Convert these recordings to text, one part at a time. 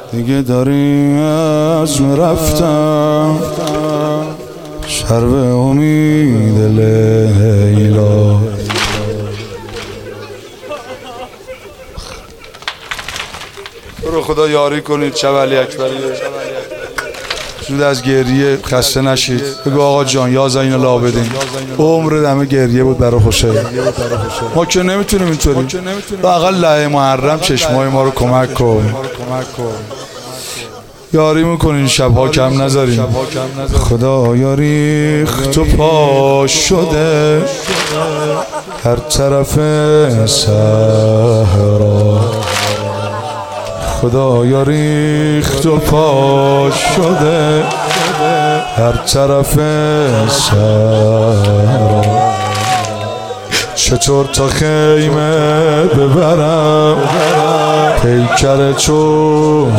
دیگه داری از رفتم شرب امید لیلا. رو خدا یاری کنید شب علی اکبری زود از گریه خسته نشید. بگو آقا جان یا زین العابدین عمر دمه گریه بود برای حسین. ما که نمیتونیم اینطوری، اقل لعه محرم چشمای ما رو کمک کن، یاری میکنین شبها کم نذارین. خدا یاری تو پاش شده هر طرف صحرا. خدا ریخت و پاش شده هر طرف صحرا. چطور تا خیمه ببرم پیکر چون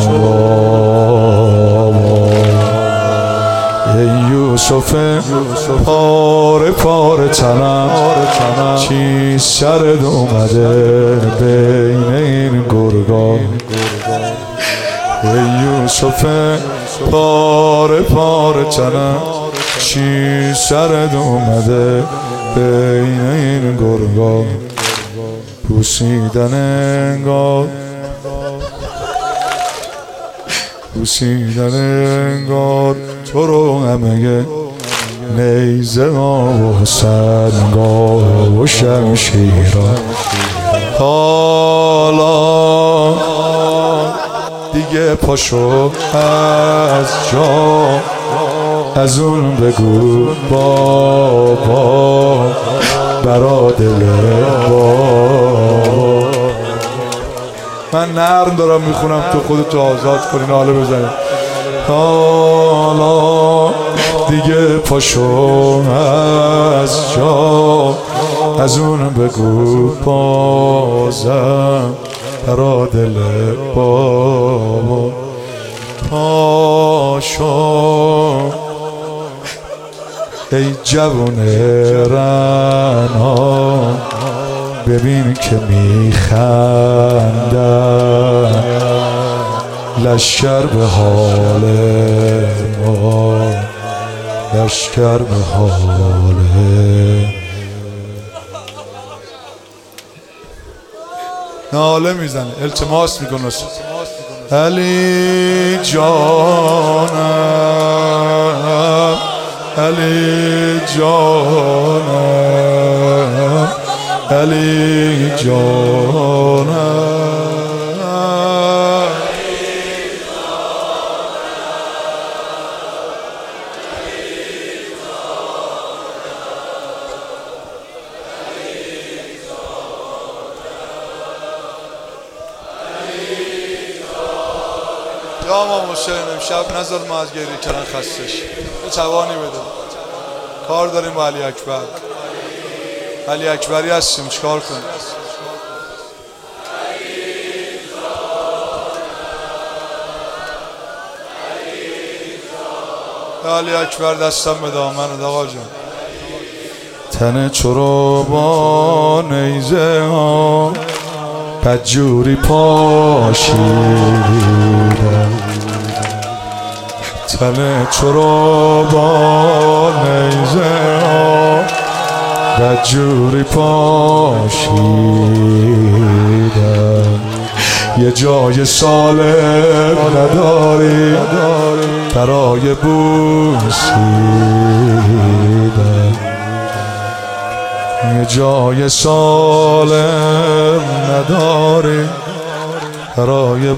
ای یوسف پاره پاره تنم چی سرد اومده بین این گرگا. ای یوسف پاره پاره تنم چی سرد اومده بین این گرگا. پوسیدن انگار تو رو همه نیزه و سنگا و شمشیرا. حالا دیگه پاشو از جا از اون بگو بابا برا دل بابا. من نرم دارم میخونم تو خودتو آزاد کنین حالا بزنید. حالا دیگه پاشو از جا از اون بگو بازم برا دل بابا. پاشو ای جوون رنا ببین که میخندن لشکر به حال ما، لشکر به حال ناله میزنه التماس میکنه علی جانم علی جانم علی جانم. یا امام حسین امشب نذار ما از گریه کردن خسته شیم، یه توانی بده. کار داریم با علی اکبر، علی اکبری هستیم، چیکار کنیم؟ علی اکبر دستم به دامنت آقا جان. تن چرا با نیزه ها بدجوری پاشیدم. تن چرا با نیزه ها بدجوری پاشیدم. یه جای سالم نداری برای بوسیدن. یه جای سالم نداری برای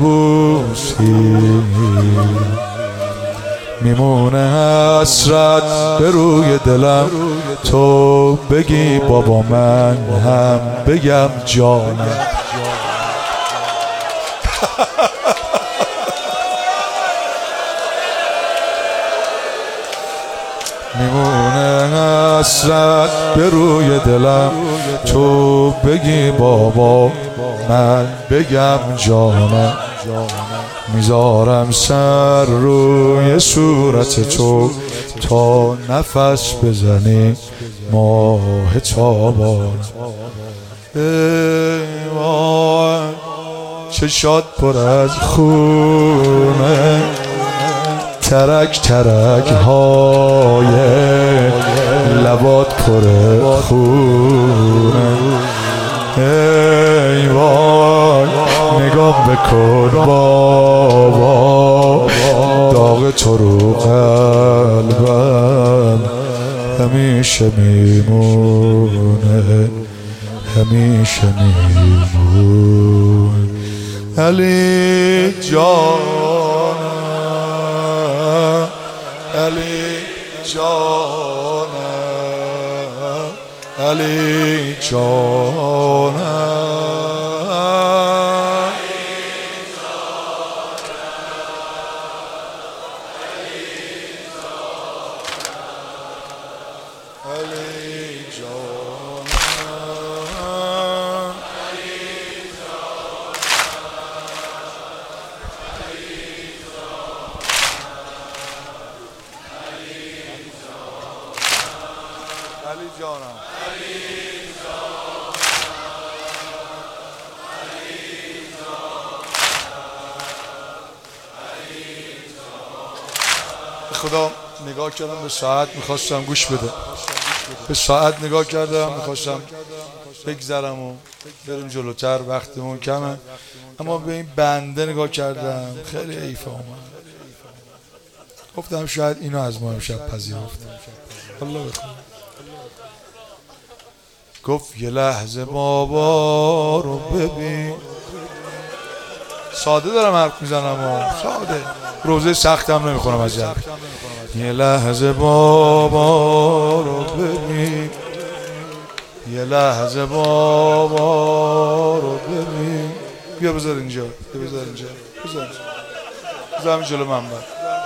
بوسیدن. میمونه حسرت به روی دلم تو بگی بابا من هم بگم جانم. میمونه حسرت به روی دلم تو بگی بابا من بگم جانم. میذارم سر روی صورت تو تا نفس بزنی ماه تابان. چشات پر از خون ترک ترک های لبات پر خونه. ای وای نگاه بکن بابا، داغ تو رو قلبم همیشه میمونه، همیشه میمونه. علی جانم، علی جانم، علی جانم. علی جانم، خدا نگاه کردم به ساعت، میخواستم گوش بده. به ساعت نگاه کردم، میخواستم بگذرم و بریم جلوتر، وقتمون کمه. اما به این بنده نگاه کردم، خیلی حیف اومد. گفتم شاید اینو از ما امشب پذیرفت. الله بخون. گفت یه لحظه بابا رو ببین. ساده دارم حرف میزنم، ساده، روزه سختم نمیخونم از جد. یه لحظه بابا رو ببین، یه لحظه بابا رو ببین. بیا بذار اینجا، بیا بذار اینجا، بذار همین جلو منبر.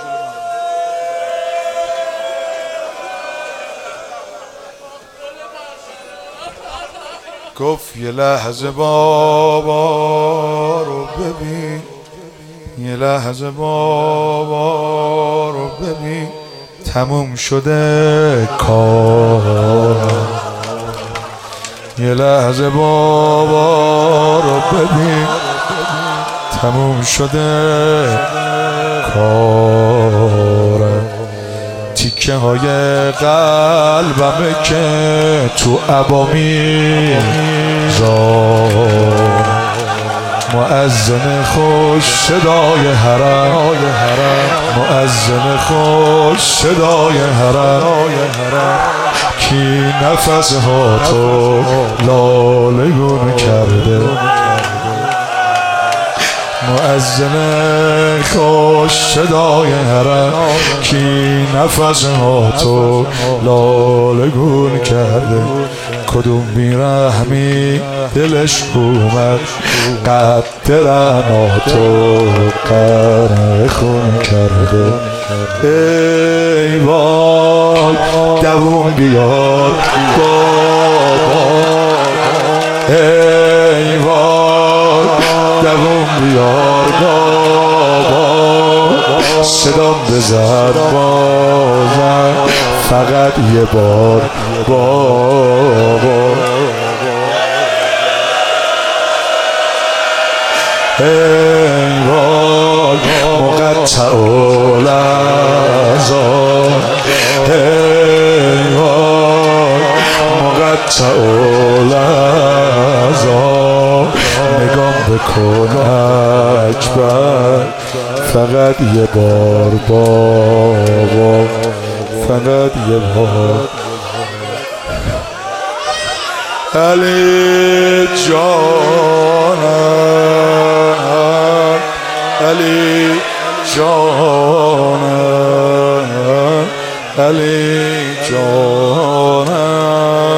گفت یه لحظه بابا رو ببین، یه لحظه بابا رو ببین، تموم شده کارم. یه لحظه بابا رو ببین، تموم شده کارم. تیکه های قلبمه که تو عبامی زار، مؤذن خوش صدای حرم، مؤذن خوش صدای حرم، کی نفس ها تو لاله گون کرده. مؤذن خوش صدای حرم، کی نفس ها تو لاله گون کرده. کدوم بیرحمی دلش اومد، قد رناتو قرن خون کرده. ای وای دووم بیار بابا، ای وای دووم بیار بابا، صدام بزن بازم فقط یه بار بابا. ای وای مقطع الازار، ای وای مقطع الازار. نگام بکن اکبر فقط یه بار بابا، فقط یه بار. علی جانم، علی جانم، علی جانم.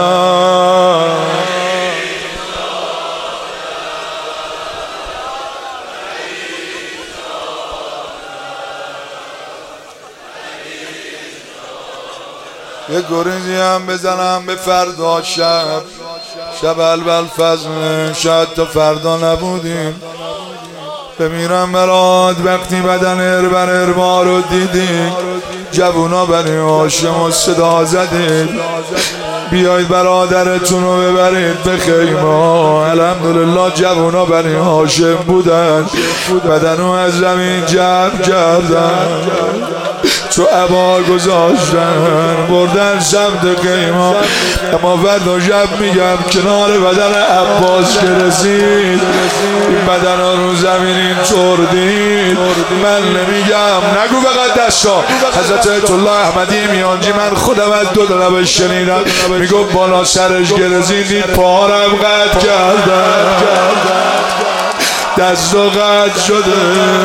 یه گریزی هم بزنم به فردا شب، شب الفضل، شاید تا فردا نبودیم. بمیرم برات وقتی بدن اربر ما رو دیدی، جوونا بنی هاشم و صدا زدید. بیایید برادرتون رو ببرید به خیمه. الحمدلله جوونا بنی هاشم بودن، بدنو از زمین جمع کردن، تو عبا گذاشتن بردن سمت خیمه. اما فردا شب میگم کنار بدن عباس که رسید، این بدن ها رو زمین اینطور دید. من نمیگم، نگو فقط دستا. حضرت آیت الله احمدی میانجی من خودم از دو طرف شنیدم، میگو بالا سرش گرزید، دید پارم قطع کردن، دست و قطع شده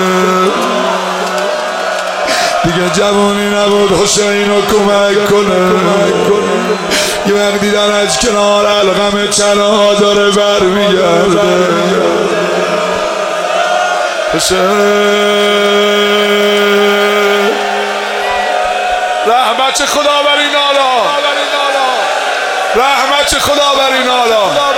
دیگه، جوانی نبود حسین رو کمک کنه. یه وقت دیدن از کنار الغم چنها داره برمیگرده. حسین رحمت خدا بر این آلا، رحمت خدا بر این آلا.